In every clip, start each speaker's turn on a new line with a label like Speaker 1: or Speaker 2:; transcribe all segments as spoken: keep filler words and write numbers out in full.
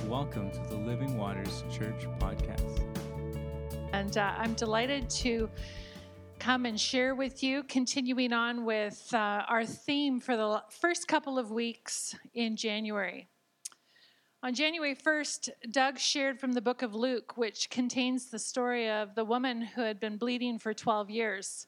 Speaker 1: Welcome to the Living Waters Church podcast.
Speaker 2: And uh, I'm delighted to come and share with you, continuing on with uh, our theme for the first couple of weeks in January. On January first, Doug shared from the book of Luke, which contains the story of the woman who had been bleeding for twelve years.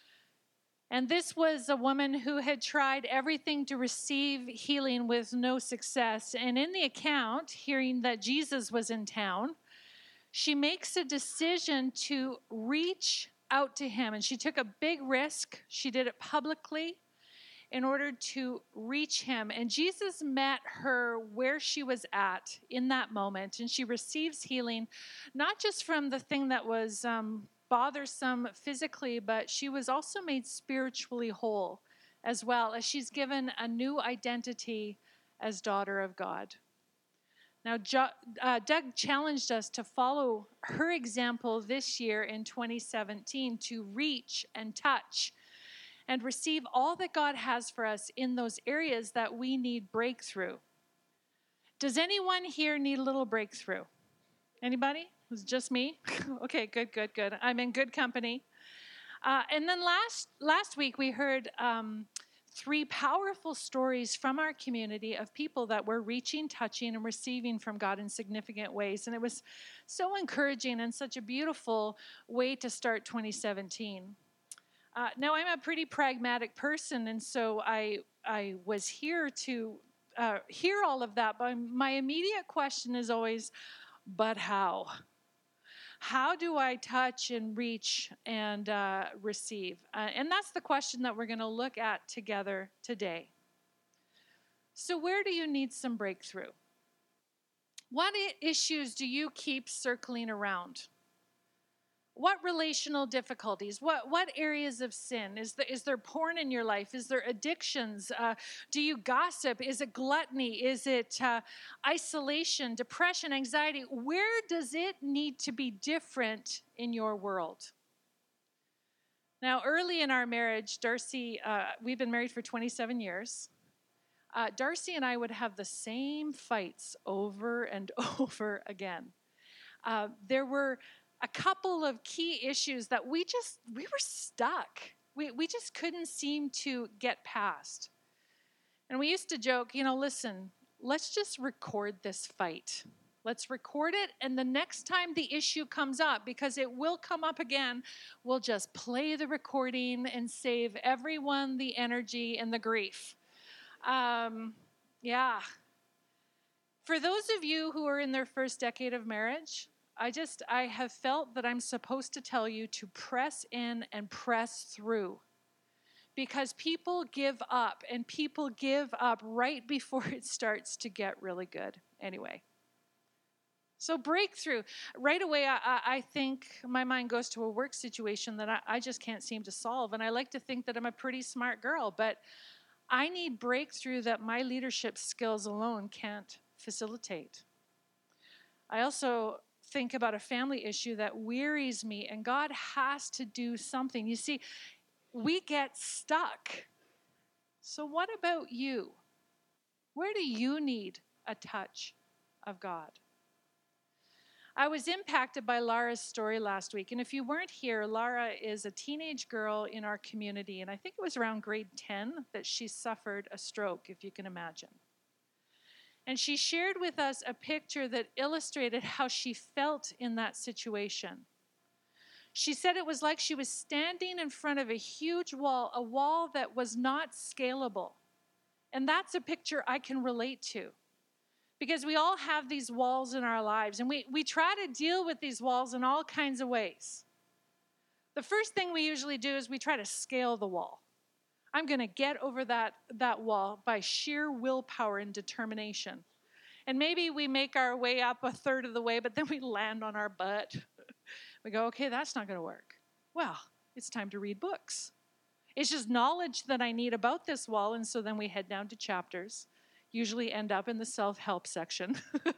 Speaker 2: And this was a woman who had tried everything to receive healing with no success. And in the account, hearing that Jesus was in town, she makes a decision to reach out to him. And she took a big risk. She did it publicly in order to reach him. And Jesus met her where she was at in that moment. And she receives healing, not just from the thing that was um, bothersome physically, but she was also made spiritually whole as well, as she's given a new identity as daughter of God. Now, jo- uh, Doug challenged us to follow her example this year in twenty seventeen, to reach and touch and receive all that God has for us in those areas that we need breakthrough. Does anyone here need a little breakthrough? Anybody? Was it just me? Okay, good, good, good. I'm in good company. Uh, and then last last week we heard um, three powerful stories from our community of people that were reaching, touching, and receiving from God in significant ways. And it was so encouraging and such a beautiful way to start twenty seventeen. Uh, now, I'm a pretty pragmatic person, and so I I was here to uh, hear all of that. But my immediate question is always, but how? How do I touch and reach and uh, receive? Uh, and that's the question that we're going to look at together today. So where do you need some breakthrough? What I- issues do you keep circling around? What relational difficulties? What what areas of sin? Is there, is there porn in your life? Is there addictions? Uh, do you gossip? Is it gluttony? Is it uh, isolation, depression, anxiety? Where does it need to be different in your world? Now, early in our marriage, Darcy, uh, we've been married for twenty-seven years. Uh, Darcy and I would have the same fights over and over again. Uh, there were a couple of key issues that we just, we were stuck. We we just couldn't seem to get past. And we used to joke, you know, listen, let's just record this fight. Let's record it, and the next time the issue comes up, because it will come up again, we'll just play the recording and save everyone the energy and the grief. Um, yeah. For those of you who are in their first decade of marriage, I just, I have felt that I'm supposed to tell you to press in and press through, because people give up, and people give up right before it starts to get really good. Anyway, so breakthrough. Right away, I, I think my mind goes to a work situation that I, I just can't seem to solve, and I like to think that I'm a pretty smart girl, but I need breakthrough that my leadership skills alone can't facilitate. I also think about a family issue that wearies me, and God has to do something. You see, we get stuck. So what about you? Where do you need a touch of God? I was impacted by Lara's story last week, and if you weren't here, Lara is a teenage girl in our community, and I think it was around grade ten that she suffered a stroke, if you can imagine. And she shared with us a picture that illustrated how she felt in that situation. She said it was like she was standing in front of a huge wall, a wall that was not scalable. And that's a picture I can relate to, because we all have these walls in our lives, and we, we try to deal with these walls in all kinds of ways. The first thing we usually do is we try to scale the wall. I'm going to get over that, that wall by sheer willpower and determination. And maybe we make our way up a third of the way, but then we land on our butt. We go, okay, that's not going to work. Well, it's time to read books. It's just knowledge that I need about this wall, and so then we head down to chapters, usually end up in the self-help section.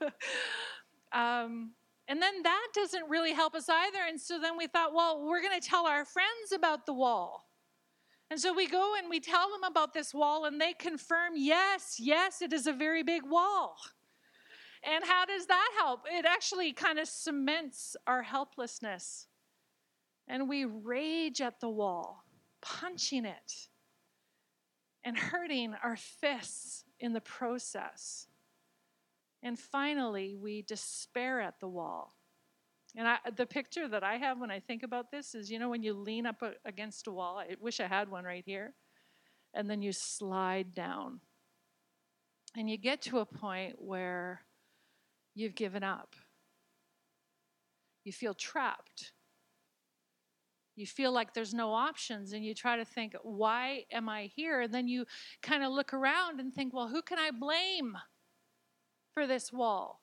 Speaker 2: um, and then that doesn't really help us either, and so then we thought, well, we're going to tell our friends about the wall. And so we go and we tell them about this wall, and they confirm, yes, yes, it is a very big wall. And how does that help? It actually kind of cements our helplessness. And we rage at the wall, punching it and hurting our fists in the process. And finally, we despair at the wall. And I, the picture that I have when I think about this is, you know, when you lean up against a wall, I wish I had one right here, and then you slide down. And you get to a point where you've given up. You feel trapped. You feel like there's no options, and you try to think, why am I here? And then you kind of look around and think, well, who can I blame for this wall?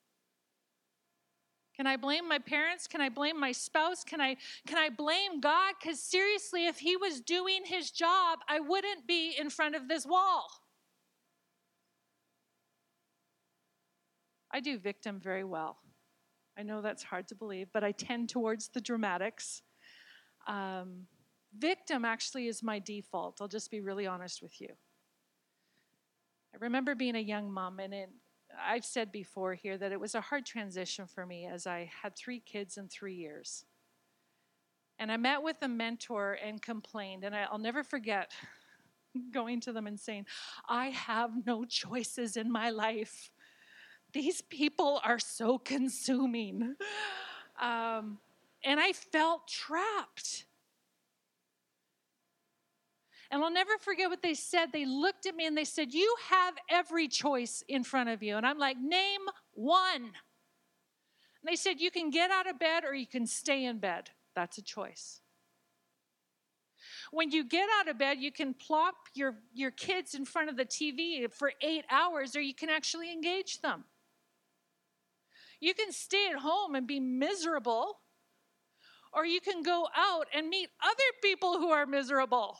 Speaker 2: Can I blame my parents? Can I blame my spouse? Can I, can I blame God? Because seriously, if he was doing his job, I wouldn't be in front of this wall. I do victim very well. I know that's hard to believe, but I tend towards the dramatics. Um, victim actually is my default. I'll just be really honest with you. I remember being a young mom, and it, I've said before here that it was a hard transition for me as I had three kids in three years. And I met with a mentor and complained, and I'll never forget going to them and saying, I have no choices in my life. These people are so consuming. Um, and I felt trapped. And I'll never forget what they said. They looked at me and they said, you have every choice in front of you. And I'm like, name one. And they said, you can get out of bed or you can stay in bed. That's a choice. When you get out of bed, you can plop your, your kids in front of the T V for eight hours, or you can actually engage them. You can stay at home and be miserable, or you can go out and meet other people who are miserable.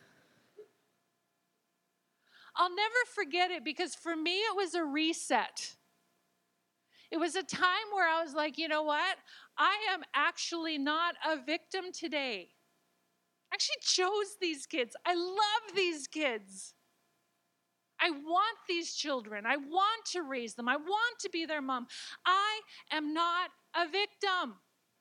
Speaker 2: I'll never forget it, because for me it was a reset. It was a time where I was like, you know what? I am actually not a victim today. I actually chose these kids. I love these kids. I want these children. I want to raise them. I want to be their mom. I am not a victim.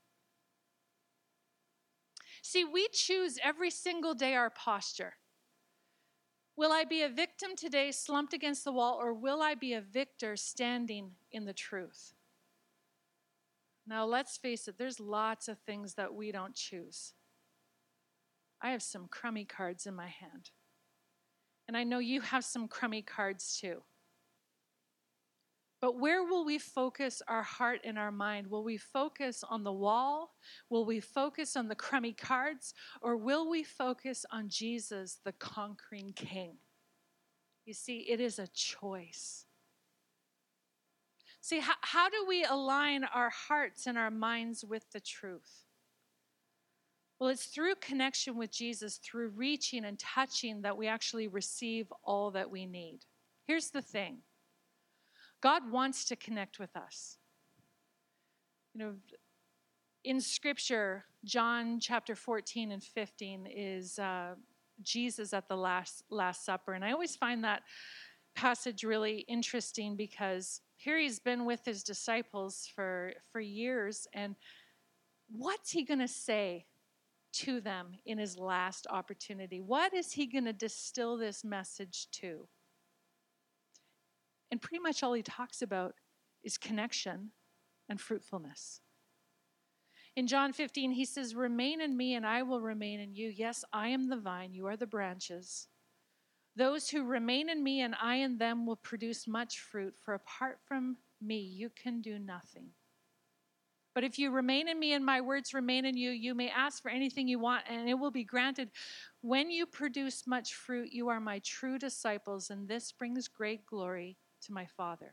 Speaker 2: See, we choose every single day our posture. Will I be a victim today, slumped against the wall, or will I be a victor standing in the truth? Now, let's face it, there's lots of things that we don't choose. I have some crummy cards in my hand. And I know you have some crummy cards too. But where will we focus our heart and our mind? Will we focus on the wall? Will we focus on the crummy cards? Or will we focus on Jesus, the conquering King? You see, it is a choice. See, how, how do we align our hearts and our minds with the truth? Well, it's through connection with Jesus, through reaching and touching, that we actually receive all that we need. Here's the thing. God wants to connect with us. You know, in Scripture, John chapter fourteen and fifteen is uh, Jesus at the last, last Supper. And I always find that passage really interesting, because here he's been with his disciples for, for years. And what's he going to say to them in his last opportunity? What is he going to distill this message to? And pretty much all he talks about is connection and fruitfulness. In John fifteen, he says, remain in me and I will remain in you. Yes, I am the vine, you are the branches. Those who remain in me and I in them will produce much fruit, for apart from me, you can do nothing. But if you remain in me and my words remain in you, you may ask for anything you want and it will be granted. When you produce much fruit, you are my true disciples, and this brings great glory to my Father.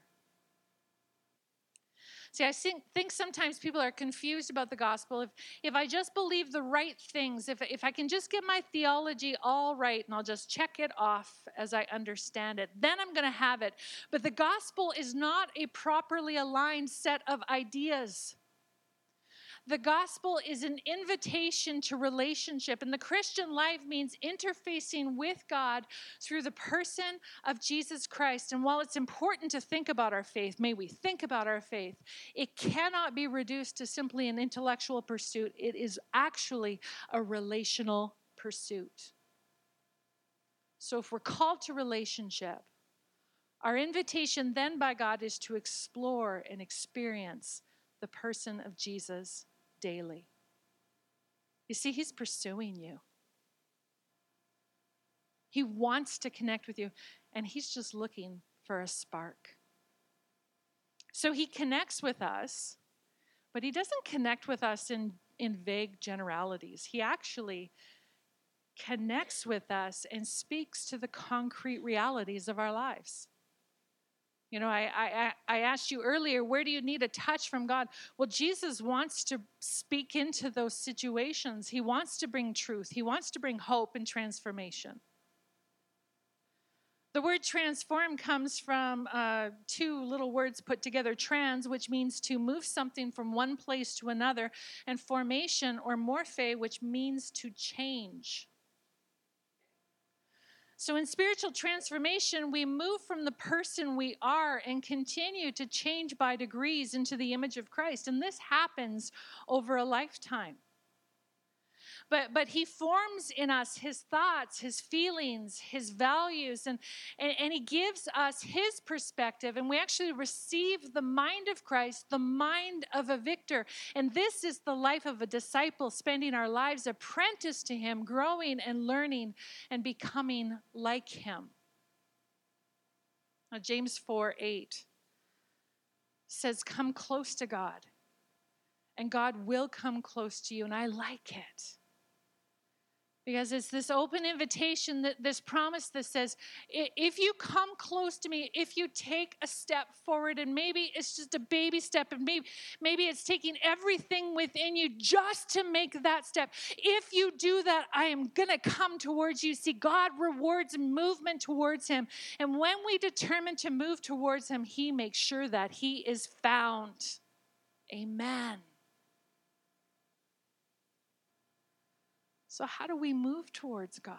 Speaker 2: See, I think, think sometimes people are confused about the gospel. If, if I just believe the right things, if, if I can just get my theology all right and I'll just check it off as I understand it, then I'm going to have it. But the gospel is not a properly aligned set of ideas. The gospel is an invitation to relationship, and the Christian life means interfacing with God through the person of Jesus Christ. And while it's important to think about our faith, may we think about our faith, it cannot be reduced to simply an intellectual pursuit. It is actually a relational pursuit. So if we're called to relationship, our invitation then by God is to explore and experience the person of Jesus daily. You see, he's pursuing you. He wants to connect with you, and he's just looking for a spark. So he connects with us, but he doesn't connect with us in, in vague generalities. He actually connects with us and speaks to the concrete realities of our lives. You know, I, I I asked you earlier, where do you need a touch from God? Well, Jesus wants to speak into those situations. He wants to bring truth. He wants to bring hope and transformation. The word transform comes from uh, two little words put together, trans, which means to move something from one place to another, and formation or morphe, which means to change. So in spiritual transformation, we move from the person we are and continue to change by degrees into the image of Christ. And this happens over a lifetime. But but he forms in us his thoughts, his feelings, his values, and, and, and he gives us his perspective. And we actually receive the mind of Christ, the mind of a victor. And this is the life of a disciple, spending our lives apprenticed to him, growing and learning and becoming like him. Now, James four eight says, come close to God, and God will come close to you. And I like it. Because it's this open invitation, that this promise that says, if you come close to me, if you take a step forward, and maybe it's just a baby step, and maybe, maybe it's taking everything within you just to make that step. If you do that, I am going to come towards you. See, God rewards movement towards him. And when we determine to move towards him, he makes sure that he is found. Amen. So how do we move towards God?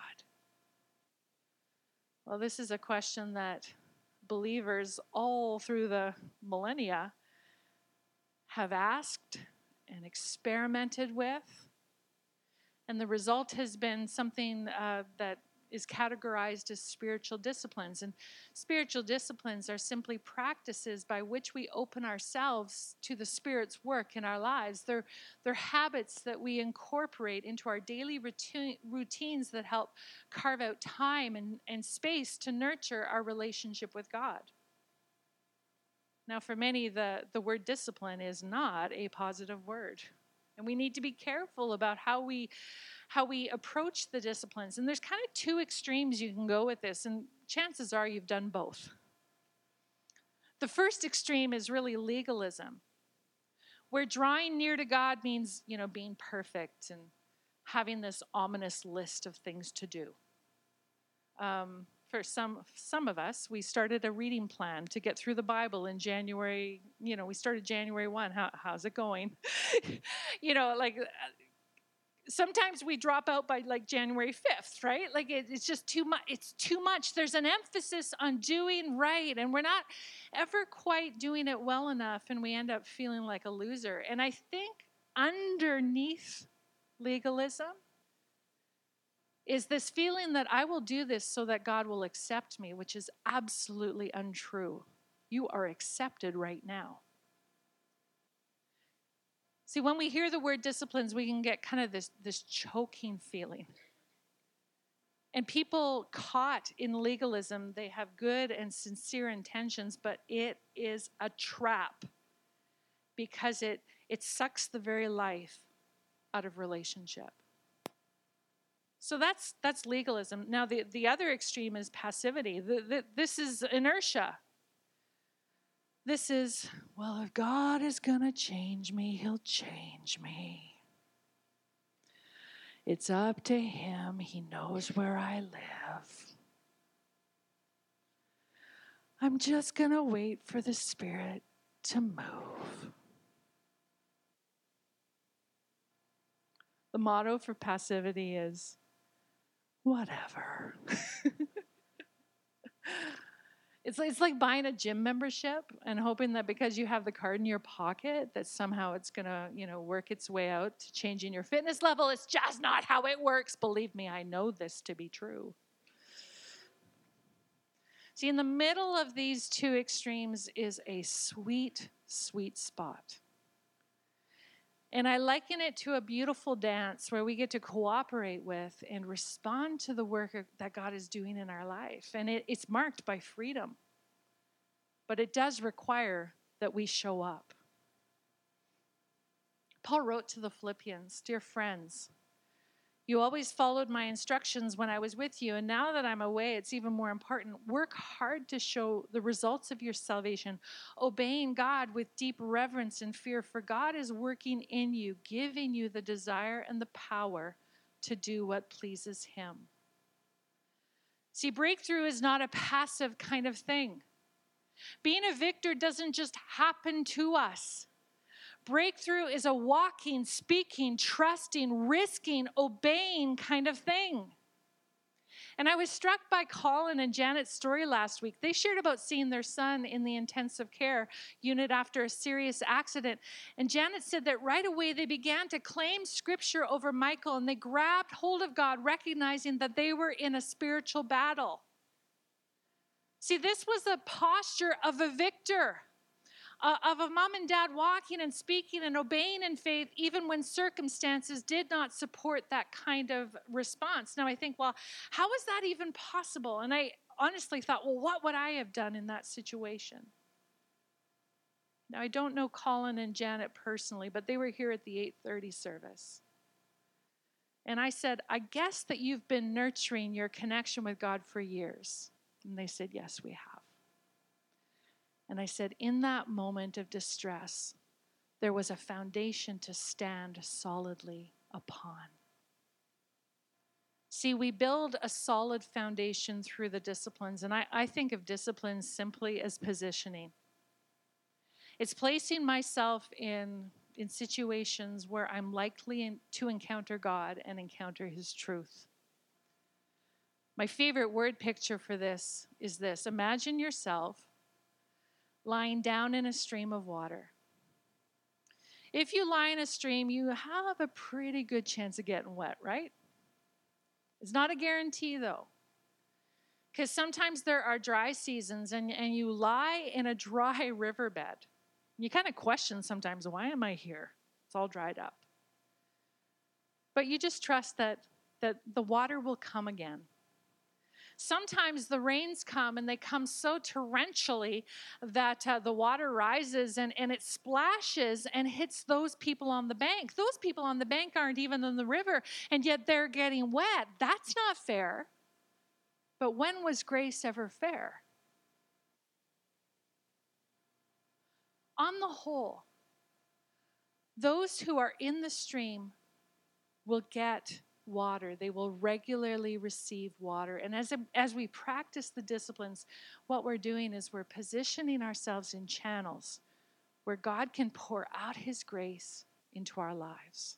Speaker 2: Well, this is a question that believers all through the millennia have asked and experimented with. And the result has been something uh, that is categorized as spiritual disciplines. And spiritual disciplines are simply practices by which we open ourselves to the Spirit's work in our lives. They're, they're habits that we incorporate into our daily routine, routines that help carve out time and, and space to nurture our relationship with God. Now, for many, the, the word discipline is not a positive word. And we need to be careful about how we how we approach the disciplines. And there's kind of two extremes you can go with this, and chances are you've done both. The first extreme is really legalism, where drawing near to God means, you know, being perfect and having this ominous list of things to do. Um, for some some of us, we started a reading plan to get through the Bible in January. You know, we started January first. How, how's it going? you know, like... Sometimes we drop out by like January fifth, right? Like it, it's just too much. It's too much. There's an emphasis on doing right, and we're not ever quite doing it well enough, and we end up feeling like a loser. And I think underneath legalism is this feeling that I will do this so that God will accept me, which is absolutely untrue. You are accepted right now. See, when we hear the word disciplines, we can get kind of this, this choking feeling. And people caught in legalism, they have good and sincere intentions, but it is a trap because it, it sucks the very life out of relationship. So that's that's legalism. Now, the, the other extreme is passivity. The, the, this is inertia. This is, well, if God is going to change me, he'll change me. It's up to him. He knows where I live. I'm just going to wait for the Spirit to move. The motto for passivity is whatever. It's, it's like buying a gym membership and hoping that because you have the card in your pocket that somehow it's going to, you know, work its way out to changing your fitness level. It's just not how it works. Believe me, I know this to be true. See, in the middle of these two extremes is a sweet, sweet spot. And I liken it to a beautiful dance where we get to cooperate with and respond to the work that God is doing in our life. And it, it's marked by freedom. But it does require that we show up. Paul wrote to the Philippians, "Dear friends, you always followed my instructions when I was with you, and now that I'm away, it's even more important. Work hard to show the results of your salvation, obeying God with deep reverence and fear, for God is working in you, giving you the desire and the power to do what pleases him." See, breakthrough is not a passive kind of thing. Being a victor doesn't just happen to us. Breakthrough is a walking, speaking, trusting, risking, obeying kind of thing. And I was struck by Colin and Janet's story last week. They shared about seeing their son in the intensive care unit after a serious accident. And Janet said that right away they began to claim scripture over Michael, and they grabbed hold of God, recognizing that they were in a spiritual battle. See, this was a posture of a victor. Uh, of a mom and dad walking and speaking and obeying in faith, even when circumstances did not support that kind of response. Now I think, well, how is that even possible? And I honestly thought, well, what would I have done in that situation? Now I don't know Colin and Janet personally, but they were here at the eight thirty service. And I said, I guess that you've been nurturing your connection with God for years. And they said, yes, we have. And I said, in that moment of distress, there was a foundation to stand solidly upon. See, we build a solid foundation through the disciplines, and I, I think of disciplines simply as positioning. It's placing myself in, in situations where I'm likely in, to encounter God and encounter his truth. My favorite word picture for this is this. Imagine yourself lying down in a stream of water. If you lie in a stream, you have a pretty good chance of getting wet, right? It's not a guarantee, though. Because sometimes there are dry seasons, and, and you lie in a dry riverbed. You kind of question sometimes, why am I here? It's all dried up. But you just trust that, that the water will come again. Sometimes the rains come and they come so torrentially that uh, the water rises and, and it splashes and hits those people on the bank. Those people on the bank aren't even in the river, and yet they're getting wet. That's not fair. But when was grace ever fair? On the whole, those who are in the stream will get water. They will regularly receive water. And as, as we practice the disciplines, what we're doing is we're positioning ourselves in channels where God can pour out his grace into our lives.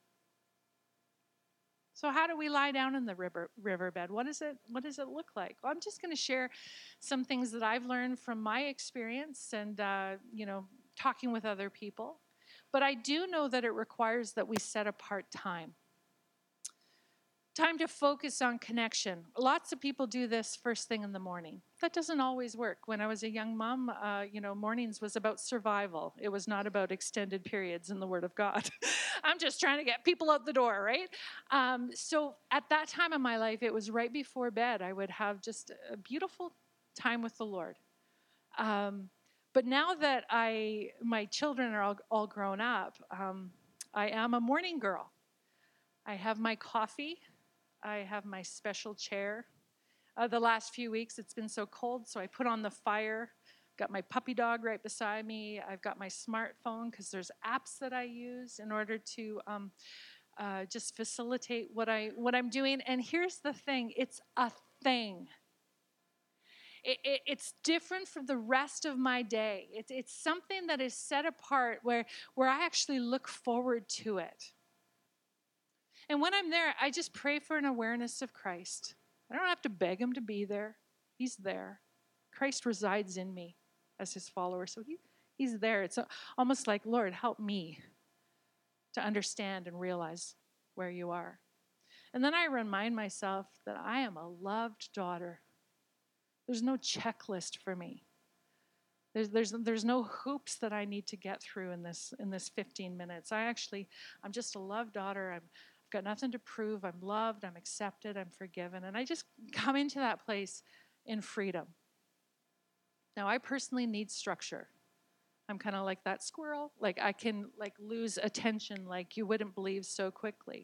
Speaker 2: So how do we lie down in the river riverbed? What does it what does it look like? Well, I'm just going to share some things that I've learned from my experience and uh, you know, talking with other people. But I do know that it requires that we set apart time. Time to focus on connection. Lots of people do this first thing in the morning. That doesn't always work. When I was a young mom, uh, you know, mornings was about survival. It was not about extended periods in the Word of God. I'm just trying to get people out the door, right? Um, so at that time in my life, it was right before bed. I would have just a beautiful time with the Lord. Um, but now that I, my children are all, all grown up, um, I am a morning girl. I have my coffee. I have my special chair. Uh, the last few weeks, it's been so cold, so I put on the fire. Got my puppy dog right beside me. I've got my smartphone because there's apps that I use in order to um, uh, just facilitate what, I, what I'm doing. And here's the thing. It's a thing. It, it, it's different from the rest of my day. It, it's something that is set apart where, where I actually look forward to it. And when I'm there, I just pray for an awareness of Christ. I don't have to beg him to be there. He's there. Christ resides in me as his follower. So he, he's there. It's almost like, Lord, help me to understand and realize where you are. And then I remind myself that I am a loved daughter. There's no checklist for me. There's, there's, there's no hoops that I need to get through in this, in this fifteen minutes. I actually, I'm just a loved daughter. I'm, I've got nothing to prove. I'm loved. I'm accepted. I'm forgiven. And I just come into that place in freedom. Now, I personally need structure. I'm kind of like that squirrel. Like I can like lose attention like you wouldn't believe so quickly.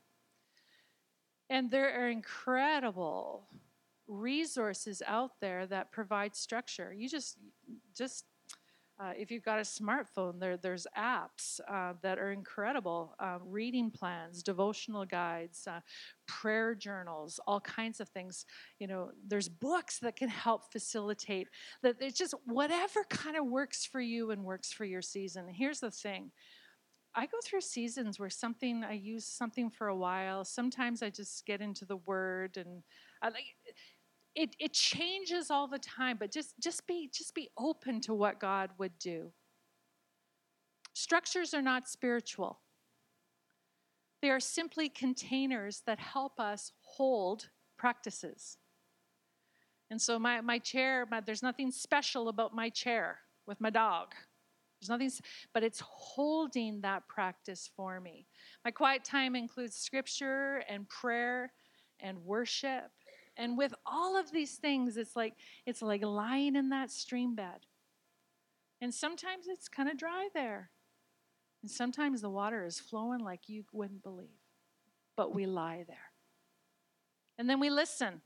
Speaker 2: And there are incredible resources out there that provide structure. You just, just uh, if you've got a smartphone, there there's apps uh, that are incredible. Uh, reading plans, devotional guides, uh, prayer journals, all kinds of things. You know, there's books that can help facilitate that. It's just whatever kind of works for you and works for your season. Here's the thing. I go through seasons where something, I use something for a while. Sometimes I just get into the word and I like it, it changes all the time, but just, just be, just be open to what God would do. Structures are not spiritual. They are simply containers that help us hold practices. And so my, my chair, my, there's nothing special about my chair with my dog. There's nothing, but it's holding that practice for me. My quiet time includes scripture and prayer and worship. And with all of these things, it's like it's like lying in that stream bed. And sometimes it's kind of dry there. And sometimes the water is flowing like you wouldn't believe. But we lie there. And then we listen.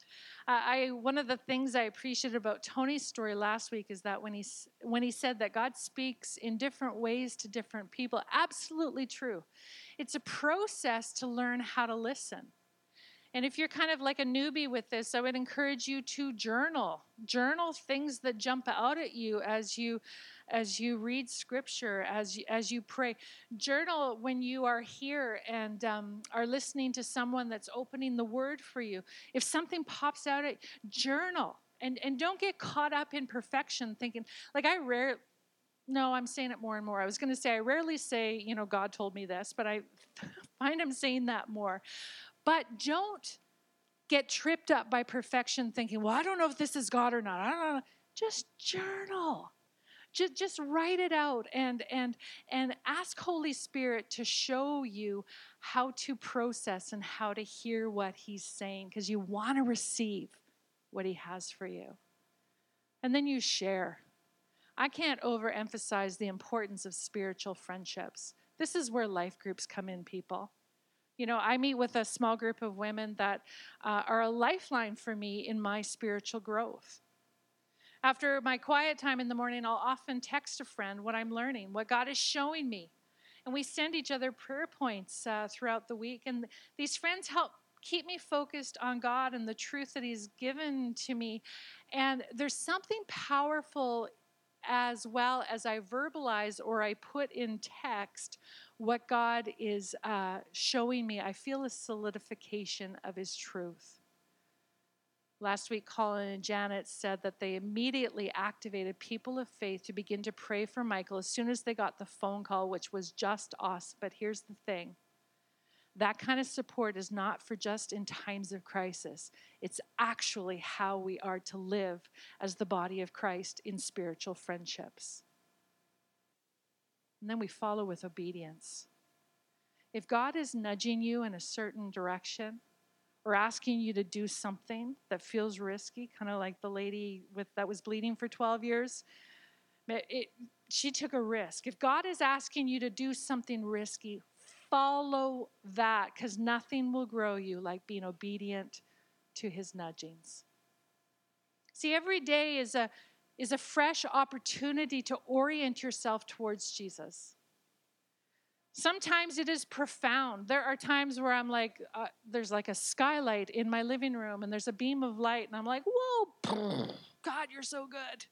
Speaker 2: I, one of the things I appreciated about Tony's story last week is that when he, when he said that God speaks in different ways to different people, absolutely true. It's a process to learn how to listen. And if you're kind of like a newbie with this, I would encourage you to journal. Journal things that jump out at you as you as you read scripture, as you, as you pray. Journal when you are here and um, are listening to someone that's opening the word for you. If something pops out at journal. And, and don't get caught up in perfection thinking, like I rarely, no, I'm saying it more and more. I was going to say, I rarely say, you know, God told me this, but I find I'm saying that more. But don't get tripped up by perfection thinking, well, I don't know if this is God or not. I don't know. Just journal. Just, just write it out and, and, and ask Holy Spirit to show you how to process and how to hear what he's saying because you want to receive what he has for you. And then you share. I can't overemphasize the importance of spiritual friendships. This is where life groups come in, people. You know, I meet with a small group of women that uh, are a lifeline for me in my spiritual growth. After my quiet time in the morning, I'll often text a friend what I'm learning, what God is showing me. And we send each other prayer points uh, throughout the week. And these friends help keep me focused on God and the truth that he's given to me. And there's something powerful as well as I verbalize or I put in text what God is uh, showing me. I feel a solidification of his truth. Last week, Colin and Janet said that they immediately activated people of faith to begin to pray for Michael as soon as they got the phone call, which was just us. But here's the thing. That kind of support is not for just in times of crisis. It's actually how we are to live as the body of Christ in spiritual friendships. And then we follow with obedience. If God is nudging you in a certain direction or asking you to do something that feels risky, kind of like the lady with that was bleeding for twelve years, it, she took a risk. If God is asking you to do something risky, follow that because nothing will grow you like being obedient to his nudgings. See, every day is a, is a fresh opportunity to orient yourself towards Jesus. Sometimes it is profound. There are times where I'm like, uh, there's like a skylight in my living room and there's a beam of light and I'm like, whoa, God, you're so good.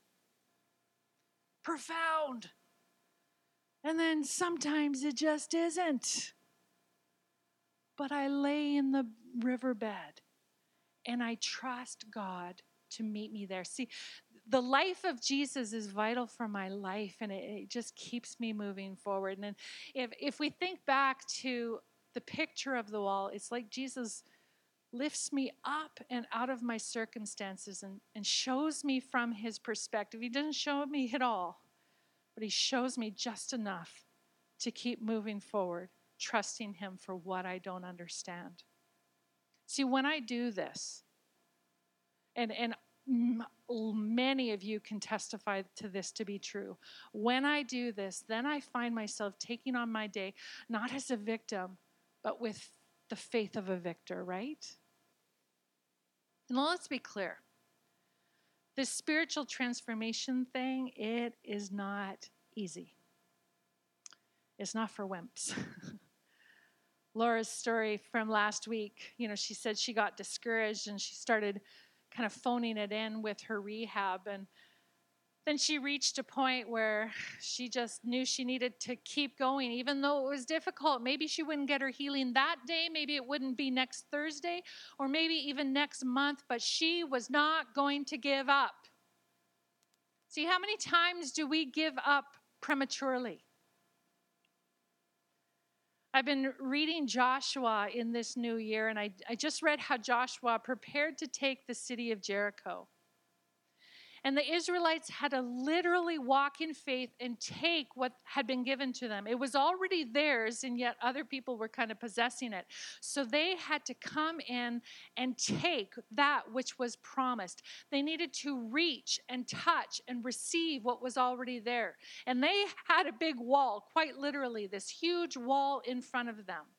Speaker 2: Profound. And then sometimes it just isn't. but I lay in the riverbed and I trust God to meet me there. See, the life of Jesus is vital for my life, and it, it just keeps me moving forward. And then if, if we think back to the picture of the wall, it's like Jesus lifts me up and out of my circumstances and, and shows me from his perspective. He doesn't show me it all, but he shows me just enough to keep moving forward, trusting him for what I don't understand. See, when I do this, and, and many of you can testify to this to be true. When I do this, then I find myself taking on my day, not as a victim, but with the faith of a victor, right? And let's be clear. This spiritual transformation thing, it is not easy. It's not for wimps. Laura's story from last week, you know, she said she got discouraged and she started kind of phoning it in with her rehab. And then she reached a point where she just knew she needed to keep going, even though it was difficult. Maybe she wouldn't get her healing that day. Maybe it wouldn't be next Thursday, or maybe even next month, but she was not going to give up. See, how many times do we give up prematurely? I've been reading Joshua in this new year, and I, I just read how Joshua prepared to take the city of Jericho. And the Israelites had to literally walk in faith and take what had been given to them. It was already theirs, and yet other people were kind of possessing it. So they had to come in and take that which was promised. They needed to reach and touch and receive what was already there. And they had a big wall, quite literally, this huge wall in front of them.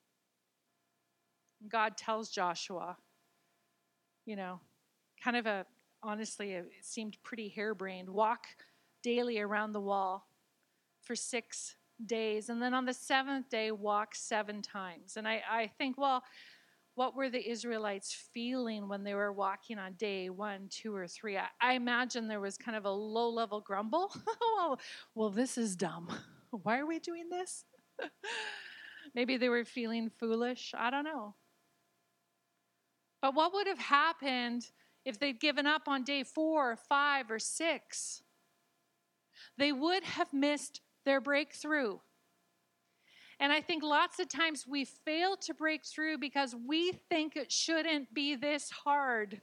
Speaker 2: God tells Joshua, you know, kind of a honestly, it seemed pretty harebrained. Walk daily around the wall for six days. And then on the seventh day, walk seven times. And I, I think, well, what were the Israelites feeling when they were walking on day one, two, or three? I, I imagine there was kind of a low-level grumble. well, well, this is dumb. Why are we doing this? Maybe they were feeling foolish. I don't know. But what would have happened if they'd given up on day four, or five, or six? They would have missed their breakthrough. And I think lots of times we fail to break through because we think it shouldn't be this hard.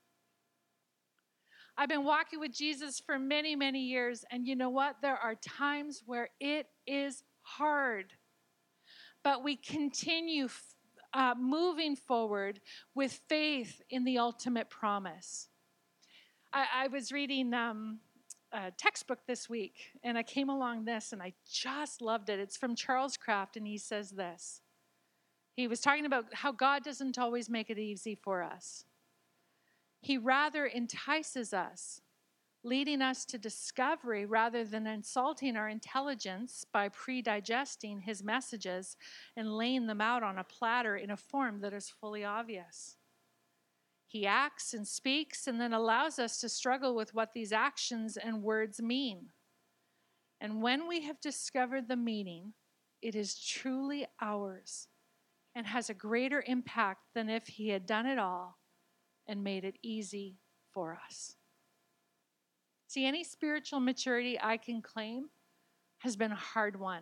Speaker 2: I've been walking with Jesus for many, many years, and you know what? There are times where it is hard. But we continue Uh, moving forward with faith in the ultimate promise. I, I was reading um, a textbook this week, and I came along this, and I just loved it. It's from Charles Kraft, and he says this. He was talking about how God doesn't always make it easy for us. He rather entices us, leading us to discovery rather than insulting our intelligence by pre-digesting his messages and laying them out on a platter in a form that is fully obvious. He acts and speaks and then allows us to struggle with what these actions and words mean. And when we have discovered the meaning, it is truly ours and has a greater impact than if he had done it all and made it easy for us. See, any spiritual maturity I can claim has been a hard one.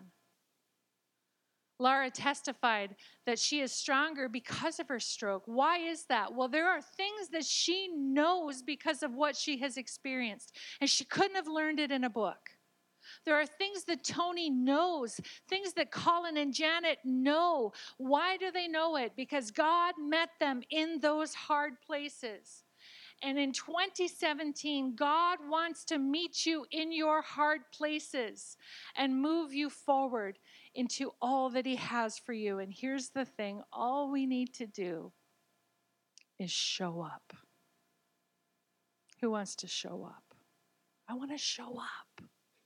Speaker 2: Laura testified that she is stronger because of her stroke. Why is that? Well, there are things that she knows because of what she has experienced, and she couldn't have learned it in a book. There are things that Tony knows, things that Colin and Janet know. Why do they know it? Because God met them in those hard places. And in twenty seventeen, God wants to meet you in your hard places and move you forward into all that he has for you. And here's the thing, all we need to do is show up. Who wants to show up? I want to show up.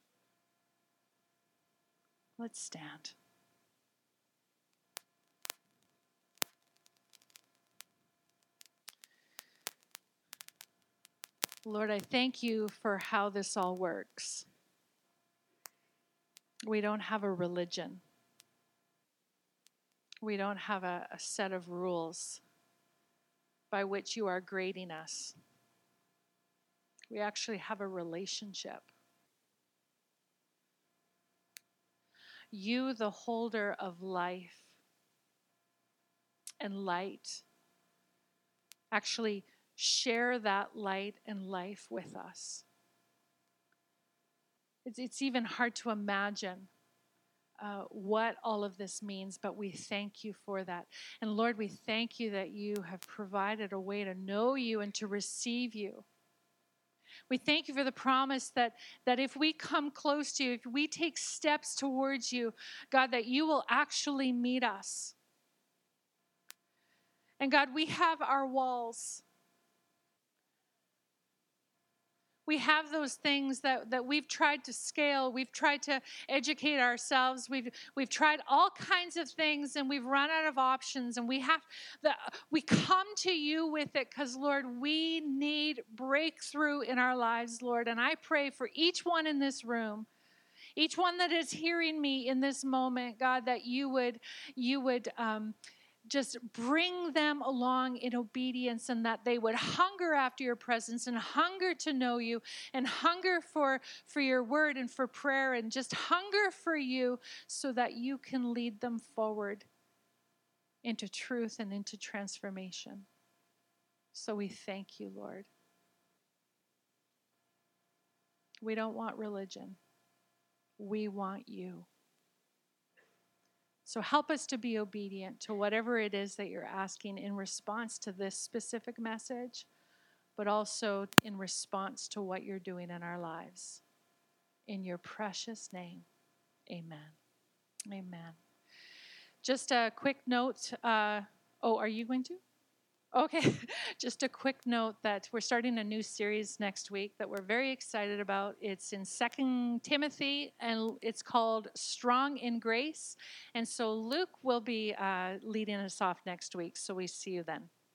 Speaker 2: Let's stand. Lord, I thank you for how this all works. We don't have a religion. We don't have a, a set of rules by which you are grading us. We actually have a relationship. You, the holder of life and light, actually share that light and life with us. It's, it's even hard to imagine uh, what all of this means, but we thank you for that. And Lord, we thank you that you have provided a way to know you and to receive you. We thank you for the promise that, that if we come close to you, if we take steps towards you, God, that you will actually meet us. And God, we have our walls. We have those things that, that we've tried to scale. We've tried to educate ourselves. We've we've tried all kinds of things, and we've run out of options. And we have the we come to you with it because, Lord, we need breakthrough in our lives, Lord. And I pray for each one in this room, each one that is hearing me in this moment, God, that you would you would. Um, Just bring them along in obedience, and that they would hunger after your presence and hunger to know you and hunger for, for your word and for prayer and just hunger for you so that you can lead them forward into truth and into transformation. So we thank you, Lord. We don't want religion. We want you. So help us to be obedient to whatever it is that you're asking in response to this specific message, but also in response to what you're doing in our lives. In your precious name, amen. Amen. Just a quick note. Uh, oh, are you going to? Okay, just a quick note that we're starting a new series next week that we're very excited about. It's in Second Timothy, and it's called Strong in Grace. And so Luke will be uh, leading us off next week, so we see you then.